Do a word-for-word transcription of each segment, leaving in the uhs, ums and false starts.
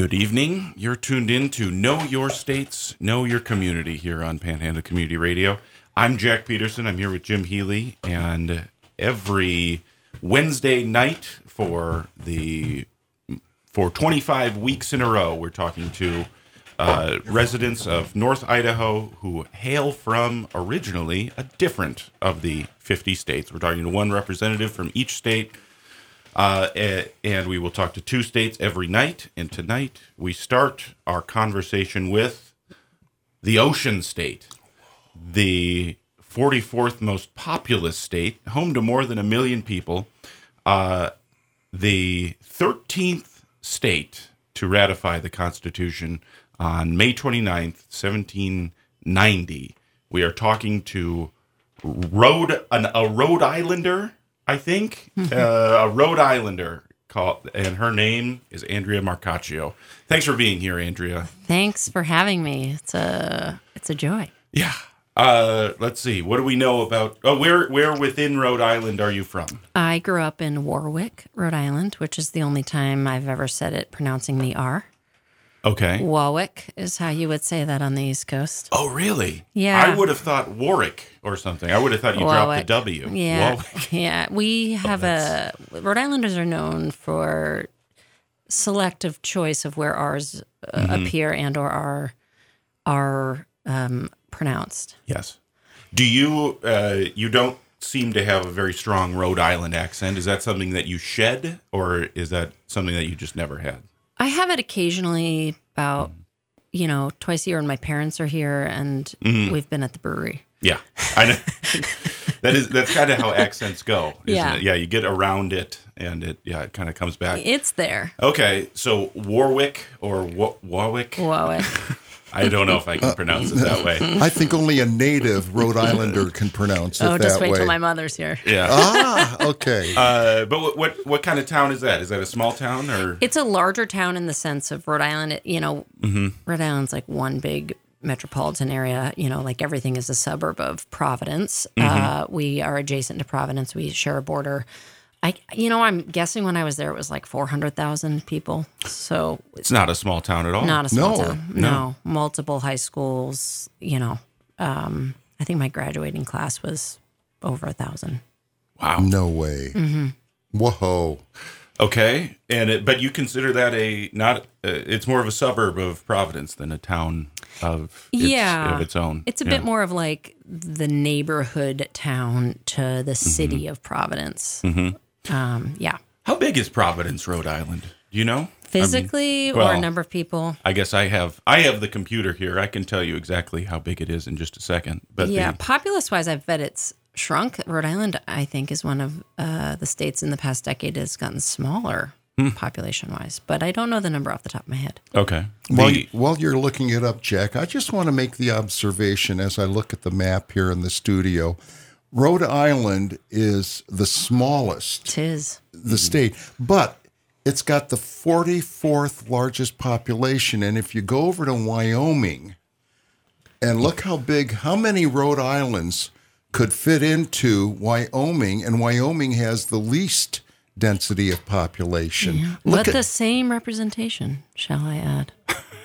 Good evening. You're tuned in to Know Your States, Know Your Community here on Panhandle Community Radio. I'm Jack Peterson. I'm here with Jim Healy, and every Wednesday night for the for twenty-five weeks in a row, we're talking to uh, residents of North Idaho who hail from originally a different of the fifty states. We're talking to one representative from each state. Uh, and we will talk to two states every night. And tonight we start our conversation with the Ocean State, the forty-fourth most populous state, home to more than a million people, uh, the thirteenth state to ratify the Constitution on May twenty-ninth, seventeen ninety. We are talking to Rhode, an, a Rhode Islander, I think, uh, a Rhode Islander, called, and her name is Andrea Marcaccio. Thanks for being here, Andrea. Thanks for having me. It's a it's a joy. Yeah. Uh, let's see. What do we know about? Oh, where where within Rhode Island are you from? I grew up in Warwick, Rhode Island, which is the only time I've ever said it pronouncing the R. Okay. Warwick is how you would say that on the East Coast. Oh, really? Yeah. I would have thought Warwick or something. I would have thought you Warwick. dropped the W. Yeah. Warwick. Yeah. We have oh, a Rhode Islanders are known for selective choice of where R's uh, Mm-hmm. appear and or are are um, pronounced. Yes. Do you? Uh, you don't seem to have a very strong Rhode Island accent. Is that something that you shed, or is that something that you just never had? I have it occasionally, about, you know, twice a year when my parents are here and Mm-hmm. we've been at the brewery. Yeah, I know. that is that's kind of how accents go, isn't Yeah. it? Yeah, you get around it, and it yeah, it kind of comes back. It's there. Okay, so Warwick or Wa- Warwick. Warwick. I don't know if I can pronounce it that way. I think only a native Rhode Islander can pronounce it Oh, that just wait way. till my mother's here. Yeah. Ah, okay. Uh, but what, what what kind of town is that? Is that a small town or? It's a larger town in the sense of Rhode Island. It, you know, Mm-hmm. Rhode Island's like one big metropolitan area. You know, like everything is a suburb of Providence. Mm-hmm. Uh, we are adjacent to Providence. We share a border. I, you know, I'm guessing when I was there, it was like four hundred thousand people. So It's not a small town at all. not a small No, town. no. No. Multiple high schools, you know. Um, I think my graduating class was over a thousand. Wow. No way. Mm-hmm. Whoa. Okay, and it, but you consider that a not? Uh, it's more of a suburb of Providence than a town of its, Yeah. of its own. It's a Yeah. bit more of like the neighborhood town to the city of Providence. Mhm. Um, yeah. How big is Providence, Rhode Island? Do you know? Physically I mean, well, or number of people? I guess I have. I have the computer here. I can tell you exactly how big it is in just a second. But Yeah. the, Populace-wise, I bet it's shrunk. Rhode Island, I think, is one of uh, the states in the past decade has gotten smaller Hmm. population-wise. But I don't know the number off the top of my head. okay. While, The- while you're looking it up, Jack, I just want to make the observation as I look at the map here in the studio. Rhode Island is the smallest, Tis. the state, but it's got the forty-fourth largest population. And if you go over to Wyoming and look how big, how many Rhode Islands could fit into Wyoming, and Wyoming has the least density of population. Look But at the same representation, shall I add?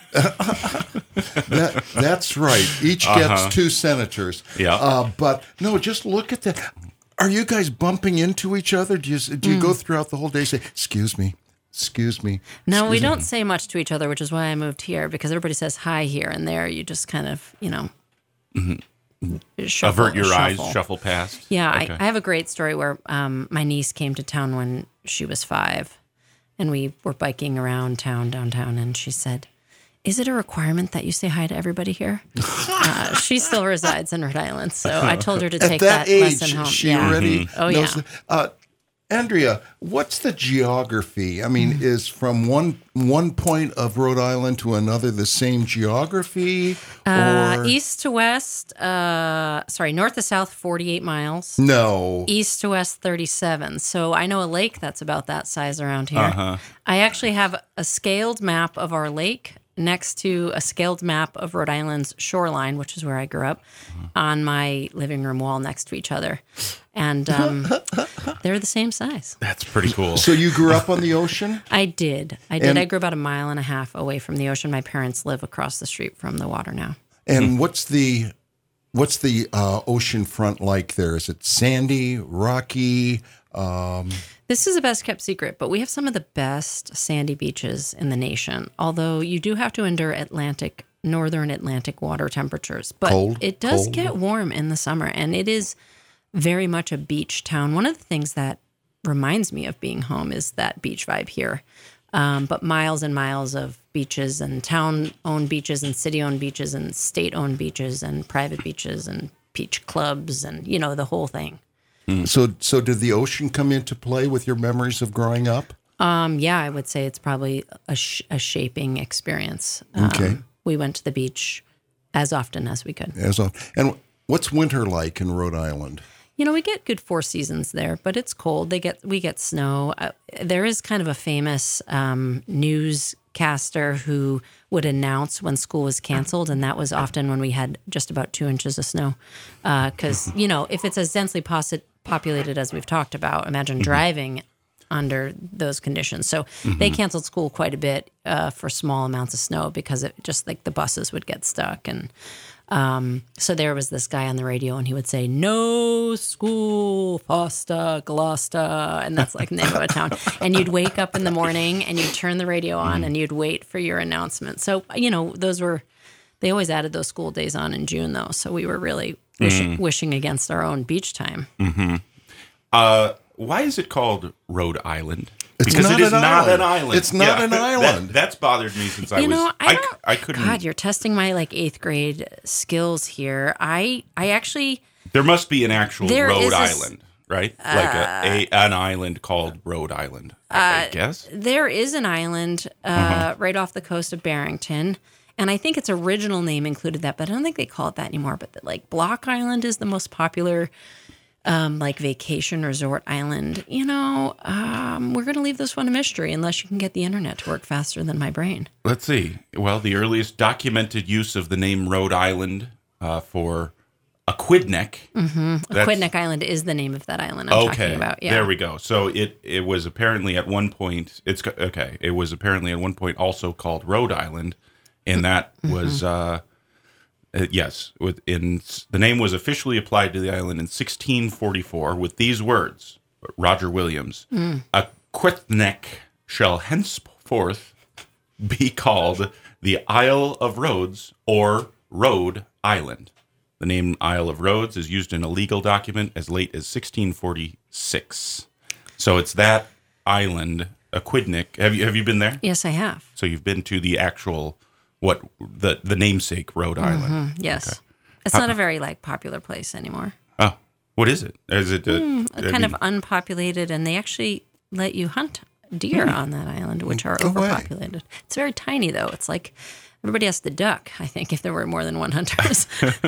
that. That's right. Each gets two senators. Yeah. Uh, but no, just look at that. Are you guys bumping into each other? Do you do you go throughout the whole day say, "Excuse me, excuse me"? No, we excuse me"? don't say much to each other, which is why I moved here, because everybody says hi here and there. You just kind of, you know, shuffle, avert your eyes, shuffle. shuffle past. Yeah, Okay. I, I have a great story where um, my niece came to town when she was five, and we were biking around town, downtown, and she said, "Is it a requirement that you say hi to everybody here?" uh, she still resides in Rhode Island, so I told her to At take that, that, age, lesson home. she yeah. already Oh, knows. yeah. the- uh, Andrea, what's the geography? I mean, is from one one point of Rhode Island to another the same geography? Uh, or east to west, uh, sorry, north to south, forty-eight miles. no. East to west, thirty-seven. So I know a lake that's about that size around here. Uh-huh. I actually have a scaled map of our lake next to a scaled map of Rhode Island's shoreline, which is where I grew up, on my living room wall next to each other. And um, they're the same size. That's pretty cool. So you grew up on the ocean? I did. I did. And- I grew about a mile and a half away from the ocean. My parents live across the street from the water now. And what's the what's the uh, ocean front like there? Is it sandy, rocky? Um, This is a best kept secret, but we have some of the best sandy beaches in the nation. Although you do have to endure Atlantic, northern Atlantic water temperatures. But Cold, it does cold. get warm in the summer, and it is very much a beach town. One of the things that reminds me of being home is that beach vibe here. Um, but miles and miles of beaches and town-owned beaches and city-owned beaches and state-owned beaches and private beaches and beach clubs and, you know, the whole thing. so so did the ocean come into play with your memories of growing up? Um, yeah, I would say it's probably a, sh- a shaping experience. Um, Okay. We went to the beach as often as we could. As a, and what's winter like in Rhode Island? You know, we get good four seasons there, but it's cold. They get we get snow. Uh, there is kind of a famous um, newscaster who would announce when school was canceled, and that was often when we had just about two inches of snow. Because you know, if it's as densely posi- populated as we've talked about, imagine driving under those conditions. So they canceled school quite a bit uh, for small amounts of snow because it just like the buses would get stuck. And um, so there was this guy on the radio and he would say, "No school, Fosta, Gloucester." And that's like the name of a town. And you'd wake up in the morning and you'd turn the radio on and you'd wait for your announcement. So, you know, those were, they always added those school days on in June though. So we were really wishing, wishing against our own beach time. Uh, why is it called Rhode Island? It's Because not it is an not island. an island. It's not an that- island. that's bothered me since I You was. know, I, I, don't, I couldn't. God, you're testing my like eighth grade skills here. I I actually There must be an actual There Rhode is a s- Island, right? like a, a an island called Rhode Island. I, Uh, I guess. there is an island uh, right off the coast of Barrington, and I think its original name included that, but I don't think they call it that anymore. But like Block Island is the most popular. Um, like vacation resort island, you know, um, we're going to leave this one a mystery unless you can get the internet to work faster than my brain. Let's see. Well, the earliest documented use of the name Rhode Island uh, for Aquidneck. Mm-hmm. Aquidneck Island is the name of that island I'm Okay, talking about. Yeah. there we go. So it it was apparently at one point. It's okay. It was apparently at one point also called Rhode Island, and that Mm-hmm. was uh, uh, yes. Within the name was officially applied to the island in sixteen forty-four with these words. Roger Williams, Mm. Aquidneck shall henceforth be called the Isle of Rhodes or Rhode Island. The name Isle of Rhodes is used in a legal document as late as sixteen forty-six. So it's that island, Aquidneck. Have you have you been there? Yes, I have. So you've been to the actual what the the namesake Rhode Island. Yes. It's not a very like popular place anymore. Oh, what is it? Is it uh, I Hmm, kind mean, of unpopulated, and they actually let you hunt deer on that island, which are Go away. overpopulated. It's very tiny, though. It's like everybody has to duck, I think, if there were more than one hunters.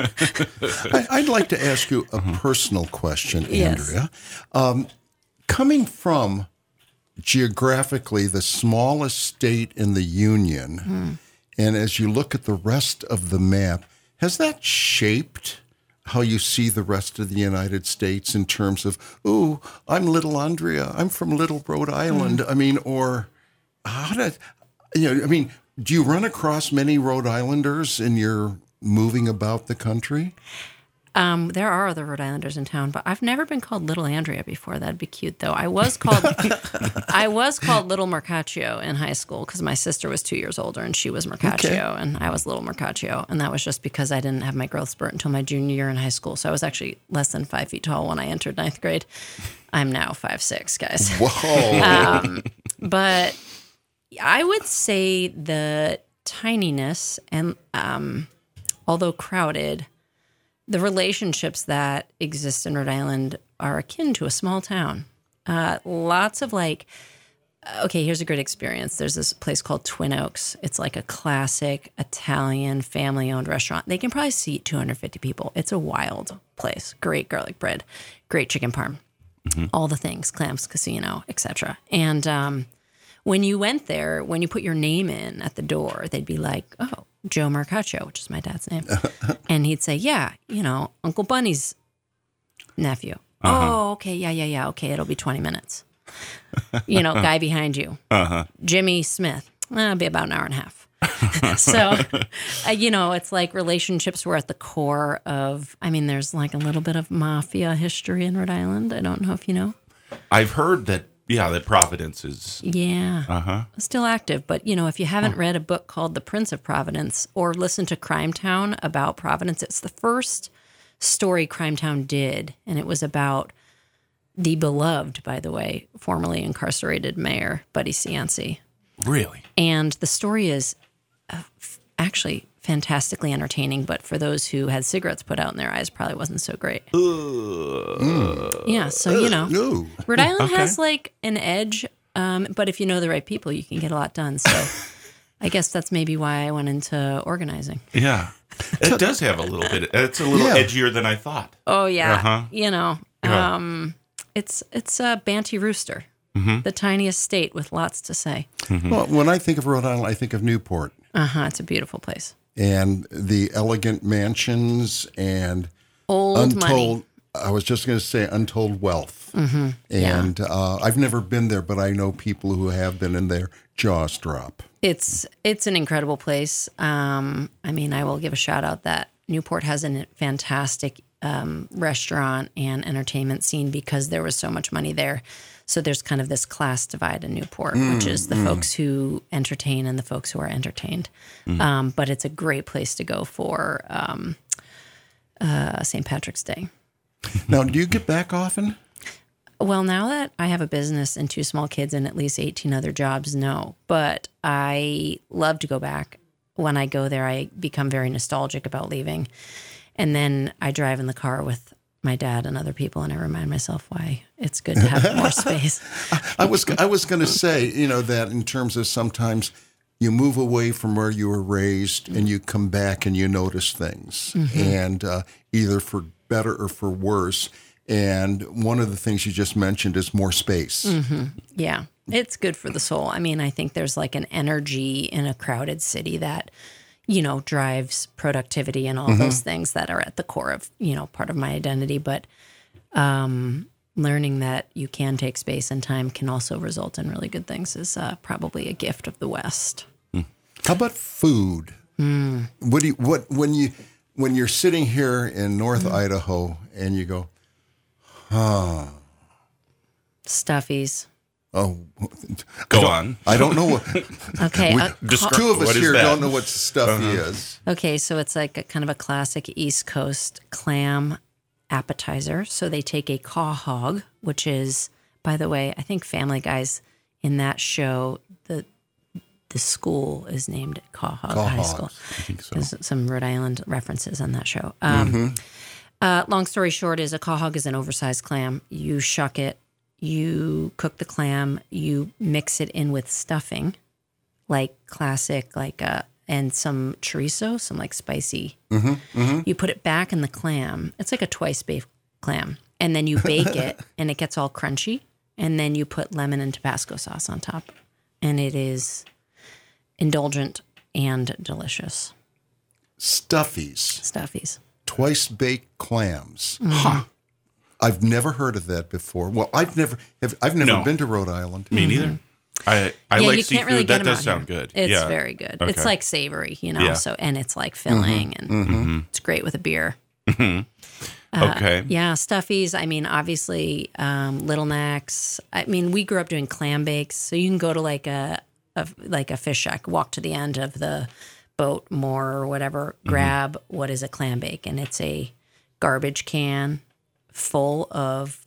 I, I'd like to ask you a personal question, Yes. Andrea. Um, coming from geographically the smallest state in the Union, and as you look at the rest of the map, has that shaped how you see the rest of the United States in terms of, ooh, I'm little Andrea, I'm from little Rhode Island. I mean, or how did, you know, I mean, do you run across many Rhode Islanders in your moving about the country? Um, there are other Rhode Islanders in town, but I've never been called Little Andrea before. That'd be cute, though. I was called I was called Little Mercatio in high school because my sister was two years older and she was Mercatio, Okay. and I was Little Mercatio, and that was just because I didn't have my growth spurt until my junior year in high school. So I was actually less than five feet tall when I entered ninth grade. I'm now five six, guys. Whoa. But I would say the tininess and um, although crowded, the relationships that exist in Rhode Island are akin to a small town. Uh, lots of like, okay, here's a great experience. There's this place called Twin Oaks. It's like a classic Italian family-owned restaurant. They can probably seat two hundred fifty people. It's a wild place. Great garlic bread, great chicken parm, all the things, clams, casino, et cetera. And um, when you went there, when you put your name in at the door, they'd be like, oh, Joe Mercatio, which is my dad's name. And he'd say, yeah, you know, Uncle Bunny's nephew. Oh, okay. Yeah, yeah, yeah. Okay, it'll be twenty minutes. You know, guy behind you. Uh-huh. Jimmy Smith. Eh, it'll be about an hour and a half. So, uh, you know, it's like relationships were at the core of, I mean, there's like a little bit of mafia history in Rhode Island. I don't know if you know. I've heard that, yeah, that Providence is. Yeah. Uh-huh. Still active. But, you know, if you haven't read a book called The Prince of Providence or listened to Crime Town about Providence, it's the first story Crime Town did. And it was about the beloved, by the way, formerly incarcerated mayor, Buddy Cianci. Really? And the story is uh, f- actually fantastically entertaining, but for those who had cigarettes put out in their eyes, probably wasn't so great. Uh, yeah, so, you know, No. Rhode Island Okay. has like an edge, um, but if you know the right people, you can get a lot done. So I guess that's maybe why I went into organizing. Yeah. It does have a little bit. It's a little Yeah. edgier than I thought. Oh, yeah. Uh-huh. You know, Yeah. um, it's, it's a Banty Rooster, Mm-hmm. the tiniest state with lots to say. Well, when I think of Rhode Island, I think of Newport Uh-huh, it's a beautiful place. and the elegant mansions and Old untold. money. I was just going to say untold wealth. Mm-hmm. And uh, I've never been there, but I know people who have been, and their jaws drop. It's it's an incredible place. Um, I mean, I will give a shout out that Newport has a fantastic um, restaurant and entertainment scene because there was so much money there. So there's kind of this class divide in Newport, mm, which is the mm. folks who entertain and the folks who are entertained. Mm. Um, but it's a great place to go for um, uh, Saint Patrick's Day. Now, do you get back often? Well, now that I have a business and two small kids and at least eighteen other jobs, no. But I love to go back. When I go there, I become very nostalgic about leaving. And then I drive in the car with my dad and other people, and I remind myself why it's good to have more space. I was I was going to say, you know, that in terms of sometimes you move away from where you were raised and you come back and you notice things, mm-hmm. and uh, either for better or for worse. And one of the things you just mentioned is more space. Mm-hmm. Yeah, it's good for the soul. I mean, I think there's like an energy in a crowded city that, you know, drives productivity and all mm-hmm. those things that are at the core of, you know, part of my identity. But um, learning that you can take space and time can also result in really good things is uh, probably a gift of the West. How about food? Mm. What do you, what when you when you're sitting here in North mm. Idaho and you go, huh? Stuffies. Oh, go I on. I don't know what. Okay, we, uh, two of us here that? don't know what stuffy uh-huh. is. Okay, so it's like a kind of a classic East Coast clam appetizer. So they take a quahog, which is, by the way, I think Family Guy's in that show. The the school is named Quahog Quahog. High School. I think so. There's some Rhode Island references on that show. Um, mm-hmm. uh, long story short is a quahog is an oversized clam. You shuck it. You cook the clam, you mix it in with stuffing, like classic, like uh, and some chorizo, some like spicy. Mm-hmm, mm-hmm. You put it back in the clam. It's like a twice baked clam, and then you bake it, and it gets all crunchy. And then you put lemon and Tabasco sauce on top, and it is indulgent and delicious. Stuffies, Stuffies, twice baked clams. Mm-hmm. Huh. I've never heard of that before. Well, I've never have, I've never No. been to Rhode Island. Me neither. Mm-hmm. I I yeah, like you seafood. can't really get that them does out sound here. good. It's yeah. very good. Okay. It's like savory, you know. Yeah. So and it's like filling, Mm-hmm. and Mm-hmm. it's great with a beer. Mm-hmm. Uh, Okay. Yeah, stuffies. I mean, obviously, um, Little Necks. I mean, we grew up doing clam bakes, so you can go to like a, a like a fish shack, walk to the end of the boat, moor or whatever, grab mm-hmm. what is a clam bake, and it's a garbage can full of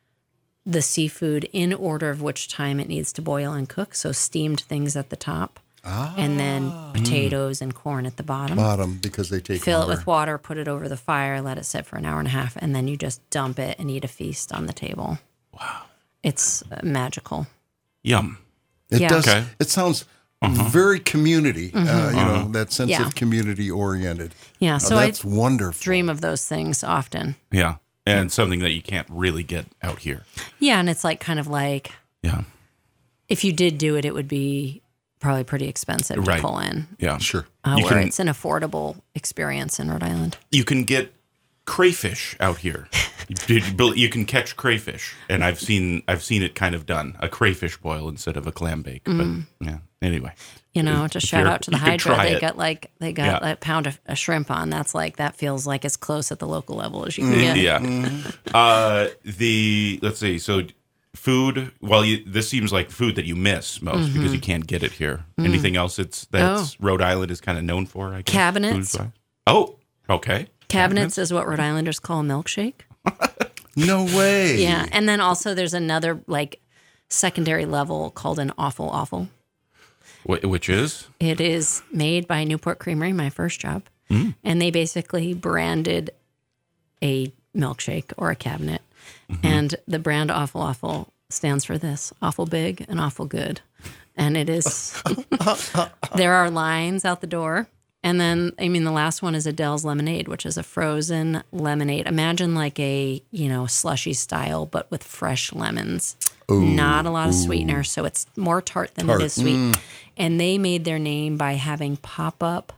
the seafood in order of which time it needs to boil and cook. So steamed things at the top, Ah. and then potatoes and corn at the bottom. Bottom because they take Fill water. it with water, put it over the fire, let it sit for an hour and a half, and then you just dump it and eat a feast on the table. Wow. It's uh, magical. Yum. It Yeah. does. Okay. It sounds very community. Uh, you Uh-huh. know, that sense Yeah. of community oriented. Yeah, Oh, so I that's wonderful. dream of those things often. Yeah. And something that you can't really get out here. Yeah, and it's like kind of like Yeah. if you did do it, it would be probably pretty expensive Right. to pull in. Yeah. Sure. Uh, You where can- it's an affordable experience in Rhode Island. You can get crayfish out here. Did you, bel- you can catch crayfish, and I've seen I've seen it kind of done, a crayfish boil instead of a clam bake. Mm. But yeah, anyway. You know, just If shout you're- out to the you could Hydra. try They it. got like they got Yeah. a pound of a shrimp on. That's like that feels like as close at the local level as you can get. Yeah. Uh, the let's see. So food. Well, you, this seems like food that you miss most because you can't get it here. Anything else? It's that's Rhode Island is kind of known for. I guess, Cabinets. food-wise? Oh, okay. Cabinets is what Rhode Islanders call a milkshake. No way. Yeah, and then also there's another like secondary level called an awful awful. Wh- Which is It is made by Newport Creamery, my first job, Mm. and they basically branded a milkshake or a cabinet, Mm-hmm. and the brand awful awful stands for this: awful big and awful good, and it is. There are lines out the door. And then, I mean, the last one is Adele's Lemonade, which is a frozen lemonade. Imagine like a, you know, slushy style, but with fresh lemons. Not a lot of sweetener, so it's more tart than Tart. it is sweet. And they made their name by having pop-up,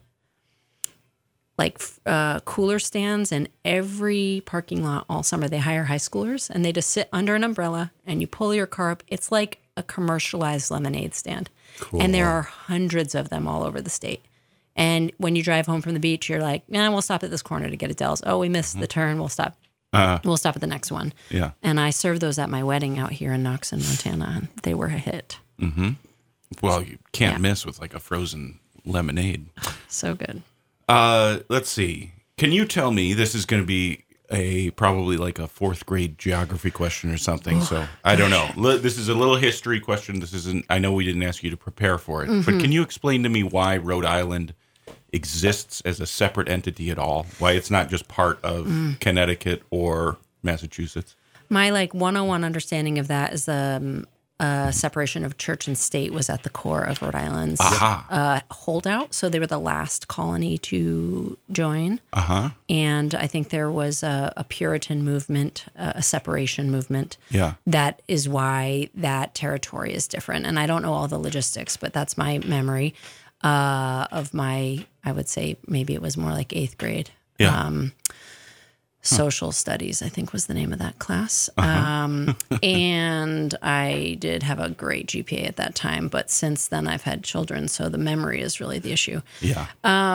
like f- uh, cooler stands in every parking lot all summer. They hire high schoolers, and they just sit under an umbrella, and you pull your car up. It's like a commercialized lemonade stand. And there are hundreds of them all over the state. And when you drive home from the beach, you're like, "Yeah, we'll stop at this corner to get Adele's. Oh, we missed the turn. We'll stop. Uh, We'll stop at the next one." yeah. And I served those at my wedding out here in Knoxon, Montana, and they were a hit. Well, you can't Yeah. miss with like a frozen lemonade. So good. Uh, let's see. Can you tell me, this is going to be a probably like a fourth grade geography question or something. So I don't know. Li- This is a little history question. This isn't, I know we didn't ask you to prepare for it, but can you explain to me why Rhode Island exists as a separate entity at all? Why it's not just part of Connecticut or Massachusetts? My like one oh one understanding of that is the um, uh, separation of church and state was at the core of Rhode Island's Aha. uh, holdout. So they were the last colony to join. Uh huh. And I think there was a, a Puritan movement, uh, a separation movement. Yeah. That is why that territory is different. And I don't know all the logistics, but that's my memory uh, of my, I would say maybe it was more like eighth grade. Yeah. Um, Social studies, I think, was the name of that class. Um, and I did have a great G P A at that time. But since then, I've had children. So the memory is really the issue. Yeah.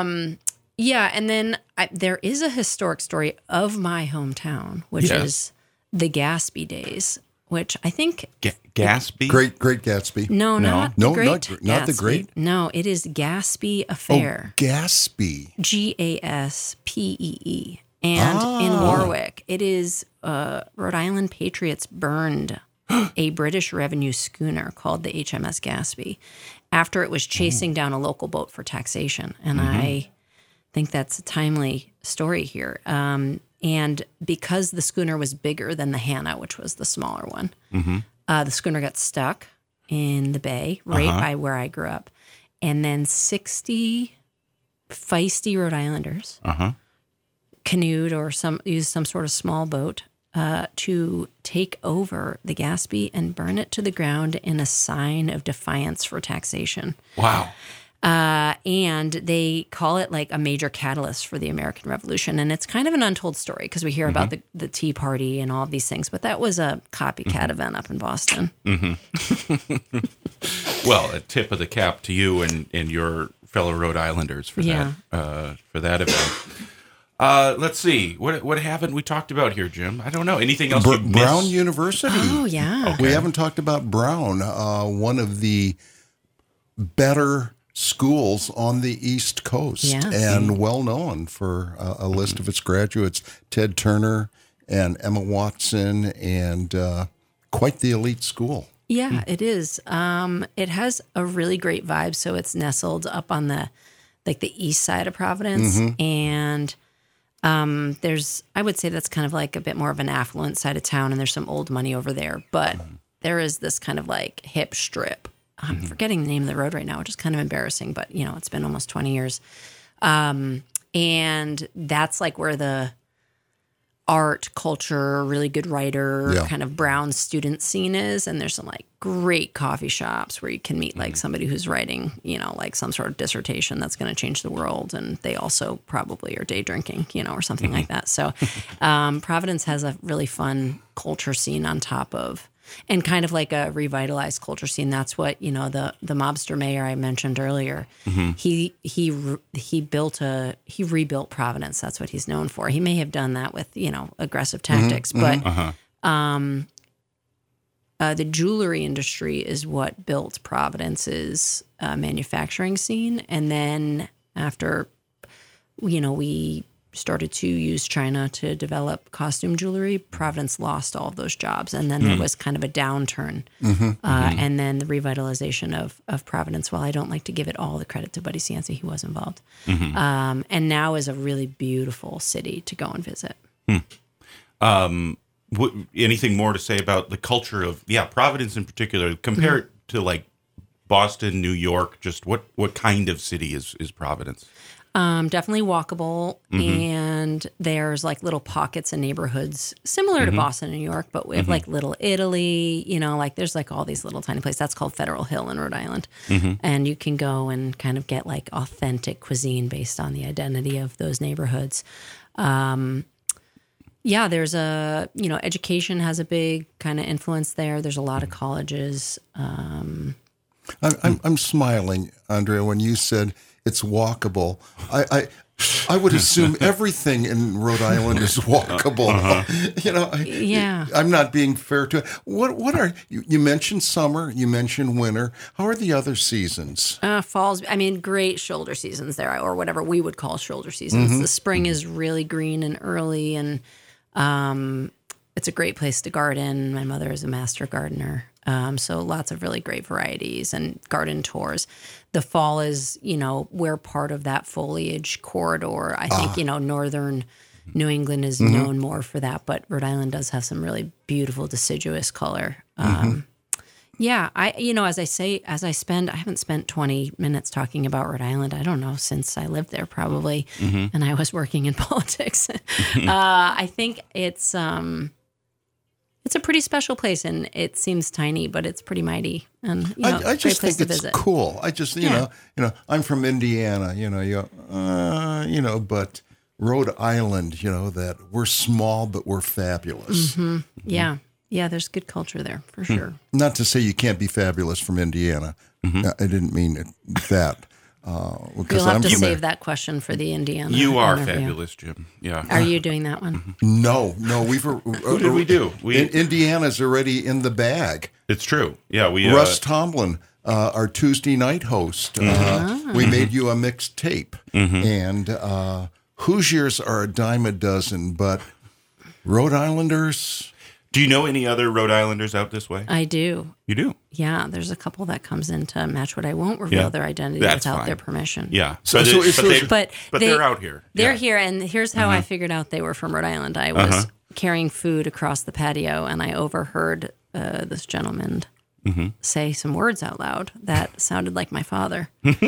Yeah, and then I, there is a historic story of my hometown, which Yes. is the Gatsby days, which I think Ga- Gatsby? Great, great Gatsby. no, No. not No, the great, not gr- not the Gatsby. great. No, it is Gatsby Oh, Affair, Gatsby. G A S P E E, and in Ah. Warwick, it is uh, Rhode Island patriots burned a British revenue schooner called the H M S Gatsby after it was chasing down a local boat for taxation, and I think that's a timely story here. Um, and because the schooner was bigger than the Hannah, which was the smaller one, uh, the schooner got stuck in the bay right by where I grew up. And then sixty feisty Rhode Islanders Uh huh. canoed or some used some sort of small boat uh, to take over the Gatsby and burn it to the ground in a sign of defiance for taxation. Wow. Uh, and they call it like a major catalyst for the American Revolution. And it's kind of an untold story because we hear about the, the Tea Party and all of these things, but that was a copycat event up in Boston. Well, a tip of the cap to you and, and your fellow Rhode Islanders for Yeah. that uh, for that event. Uh, let's see. What what haven't we talked about here, Jim? I don't know. Anything else? Br- you've Brown missed? University. Oh, yeah. We haven't talked about Brown, uh, one of the better schools on the East Coast Yeah. and well known for uh, a list of its graduates, Ted Turner and Emma Watson, and uh, quite the elite school. Yeah, it is. Um, it has a really great vibe. So it's nestled up on the like the east side of Providence, and um, there's I would say that's kind of like a bit more of an affluent side of town, and there's some old money over there. But there is this kind of like hip strip. I'm forgetting the name of the road right now, which is kind of embarrassing. But you know, it's been almost twenty years, um, and that's like where the art, culture, really good writer, Yeah. kind of brown student scene is. And there's some like great coffee shops where you can meet like somebody who's writing, you know, like some sort of dissertation that's going to change the world. And they also probably are day drinking, you know, or something like that. So um, Providence has a really fun culture scene on top of, and kind of like a revitalized culture scene. That's what, you know, the the mobster mayor I mentioned earlier, Mm-hmm. he he re- he built a he rebuilt Providence. That's what he's known for. He may have done that with, you know, aggressive tactics, but Uh-huh. um, uh, the jewelry industry is what built Providence's uh, manufacturing scene. And then after, you know, we started to use China to develop costume jewelry, Providence lost all of those jobs. And then there was kind of a downturn. Uh, and then the revitalization of, of Providence. Well, I don't like to give it all the credit to Buddy Cianci. He was involved. Um, and now is a really beautiful city to go and visit. What, anything more to say about the culture of yeah Providence in particular? Compare it to like Boston, New York. Just what what kind of city is is Providence? Um, definitely walkable, and there's like little pockets and neighborhoods similar to Boston and New York, but we have like Little Italy, you know, like there's like all these little tiny places. That's called Federal Hill in Rhode Island. And you can go and kind of get like authentic cuisine based on the identity of those neighborhoods. Um, yeah, there's a, you know, education has a big kind of influence there. There's a lot of colleges. Um, I'm, I'm, I'm smiling, Andrea, when you said it's walkable. I, I, I would assume everything in Rhode Island is walkable. You know, I, Yeah. I'm not being fair to it. What, what are you, you mentioned summer, you mentioned winter. How are the other seasons? Uh, falls, I mean, great shoulder seasons there, or whatever we would call shoulder seasons. The spring is really green and early, and um, it's a great place to garden. My mother is a master gardener, um, so lots of really great varieties and garden tours. The fall is, you know, we're part of that foliage corridor. I think, you know, northern New England is known more for that, but Rhode Island does have some really beautiful deciduous color. Um, Yeah, I you know as I say as I spend I haven't spent twenty minutes talking about Rhode Island. I don't know since I lived there probably, and I was working in politics. uh, I think it's um, it's a pretty special place, and it seems tiny, but it's pretty mighty, and you know, I, I great just place think to it's visit. cool. I just, you Yeah. know, you know, I'm from Indiana, you know, you, uh, you know, but Rhode Island, you know, that we're small, but we're fabulous. Yeah, yeah. There's good culture there for sure. Not to say you can't be fabulous from Indiana. No, I didn't mean it, that. Uh, because You'll have I'm to from save a- that question for the Indiana. You are interview. fabulous, Jim. Yeah. Are you doing that one? No, no, we've. Who did we do? We- Indiana's already in the bag. It's true. Yeah, we. Uh, Russ Tomlin, uh, our Tuesday night host, uh, we made you a mixed tape. And uh, Hoosiers are a dime a dozen, but Rhode Islanders, do you know any other Rhode Islanders out this way? I do. You do. Yeah, there's a couple that comes in to match what I won't reveal Yeah. their identity That's without fine. their permission. Yeah. So- but so it- it's but, those- they, But but they, they're out here. They're Yeah. here, and here's how I figured out they were from Rhode Island. I was Uh-huh. carrying food across the patio, and I overheard uh, this gentleman say some words out loud that sounded like my father.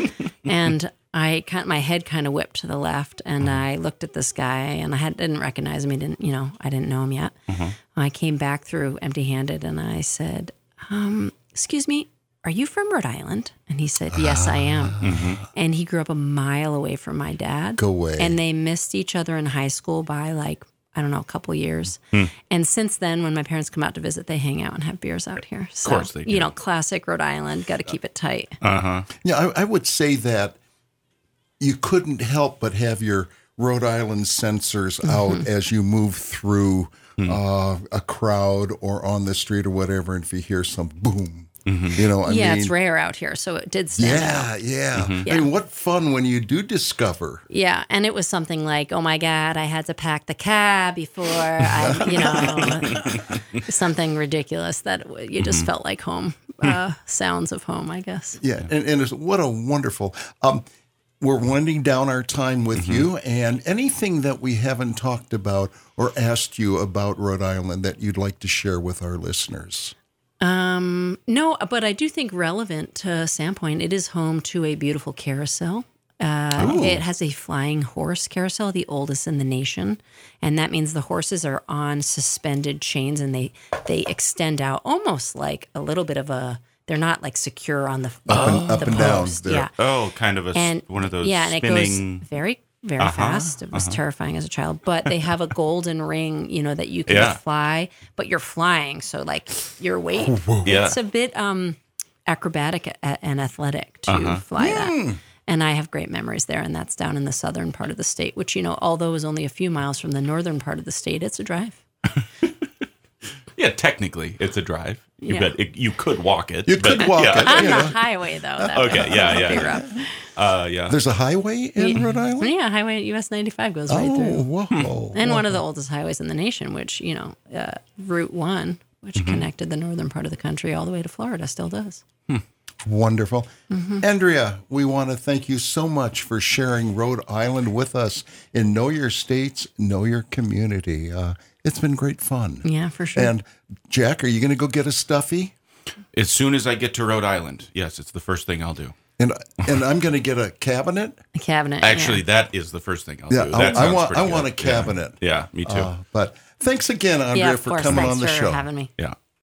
And I kind my head kind of whipped to the left, and I looked at this guy, and I had, didn't recognize him. He didn't, you know, I didn't know him yet. I came back through empty-handed, and I said, um, "Excuse me, are you from Rhode Island?" And he said, "Yes, I am." And he grew up a mile away from my dad. Go away. And they missed each other in high school by like, I don't know, a couple years. And since then, when my parents come out to visit, they hang out and have beers out here. So, course they do. You know, classic Rhode Island, got to keep it tight. Uh-huh. yeah, I, I would say that you couldn't help but have your Rhode Island sensors out as you move through uh, a crowd or on the street or whatever, and if you hear some boom, you know, I yeah, mean, it's rare out here, so it did stand out. yeah, yeah. Yeah. I mean, what fun when you do discover. Yeah, and it was something like, oh my God, I had to pack the cab before I, you know, something ridiculous that you just felt like home, uh, sounds of home, I guess. Yeah, and, and it's, what a wonderful. Um, we're winding down our time with you, and anything that we haven't talked about or asked you about Rhode Island that you'd like to share with our listeners. Um, no, but I do think relevant to Sandpoint, it is home to a beautiful carousel. Uh, it has a flying horse carousel, the oldest in the nation, and that means the horses are on suspended chains, and they they extend out almost like a little bit of a. They're not like secure on the Up and- the up and down. post. They're- Yeah, Oh, kind of a s- and one of those yeah, and spinning. it goes very very Uh-huh, fast. It was terrifying as a child, but they have a golden ring, you know, that you can Yeah. fly, but you're flying, so like your weight. Yeah. It's a bit um, acrobatic a- and athletic to Uh-huh. fly that. And I have great memories there, and that's down in the southern part of the state, which, you know, although is only a few miles from the northern part of the state, it's a drive. Yeah, technically, it's a drive. You Yeah. bet it, you could walk it. You but- could walk yeah. it. On you the know. highway, though. That Okay, would yeah, be yeah. rough. Uh, yeah. There's a highway in Rhode Island? Yeah, highway U S ninety-five goes right Oh, through. whoa. And one of the oldest highways in the nation, which, you know, uh, Route one, which Mm-hmm. connected the northern part of the country all the way to Florida, still does. Wonderful. Mm-hmm. Andrea, we want to thank you so much for sharing Rhode Island with us in Know Your States, Know Your Community. Uh, it's been great fun. Yeah, for sure. And Jack, are you going to go get a stuffy? As soon as I get to Rhode Island, yes, it's the first thing I'll do. And and I'm going to get a cabinet. A cabinet. Actually, yeah. that is the first thing I'll Yeah, do. I, That I sounds want pretty I good. want a Yeah. cabinet. Yeah, me too. Uh, but thanks again, Andrea, yeah, of for course. coming Thanks on the for show. having me. yeah.